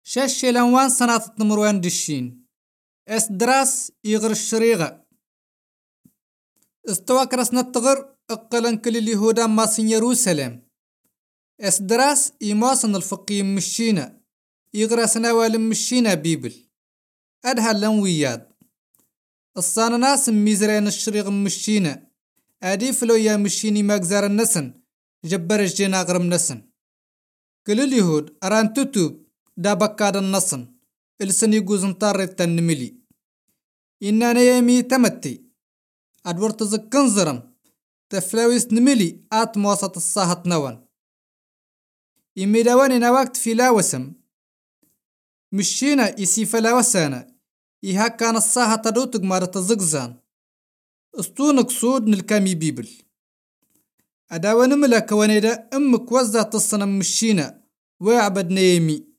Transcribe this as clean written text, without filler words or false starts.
شاش لنوان سنة تمروان دشين دراس يغر الشريغة استوى كرسنا التغر اقلن كل اليهودا ماسن يروسلم دراس يماسن الفقيم مشينا يغرى سنوال مشينا بيبل أدها لنوياد الصان ناس ميزرين الشريغ مشينا أدي فلو يا مشيني ماكزار النسن جبر الجينا غرم نسن كل اليهود أران تتوب دا بكاد النصن السن يقوزن طار التنملي إننا يمي تمتي أدور تزكن زرم تفلاويس نملي آت موسط الصاحة نوان إمي دواني نواكت في لاوسم مشينا يسي فلاوسانا إيها كان الصاحة تدو تقمار تزقزان استونك صود نلكامي بيبل أداوان ملاك وانيدا أمك وزا تصنا مشينا ويعبد نيمي